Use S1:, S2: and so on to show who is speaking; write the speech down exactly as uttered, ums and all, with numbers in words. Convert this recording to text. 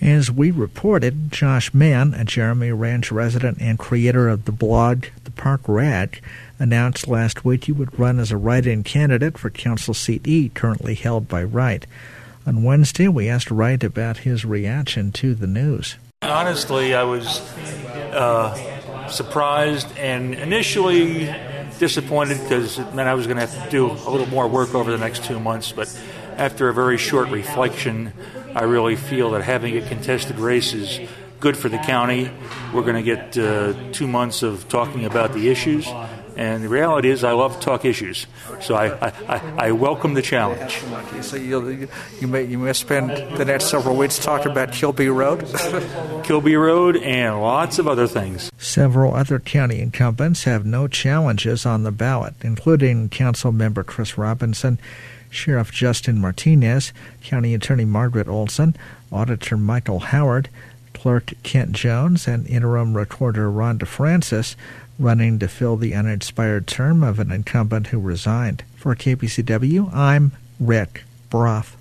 S1: As we reported, Josh Mann, a Jeremy Ranch resident and creator of the blog The Park Rat, announced last week he would run as a write-in candidate for Council Seat E, currently held by Wright. On Wednesday, we asked Wright about his reaction to the news.
S2: Honestly, I was uh, surprised and initially disappointed because it meant I was going to have to do a little more work over the next two months. But after a very short reflection, I really feel that having a contested race is good for the county. We're going to get uh, two months of talking about the issues. And the reality is I love to talk issues. So I, I, I welcome the challenge.
S1: So you'll, you may you may spend the next several weeks talking about Kilby Road?
S2: Kilby Road and lots of other things.
S1: Several other county incumbents have no challenges on the ballot, including Council Member Chris Robinson, Sheriff Justin Martinez, County Attorney Margaret Olson, Auditor Michael Howard, Clerk Kent Jones, and Interim Recorder Rhonda Francis, running to fill the unexpired term of an incumbent who resigned. For K P C W, I'm Rick Broth.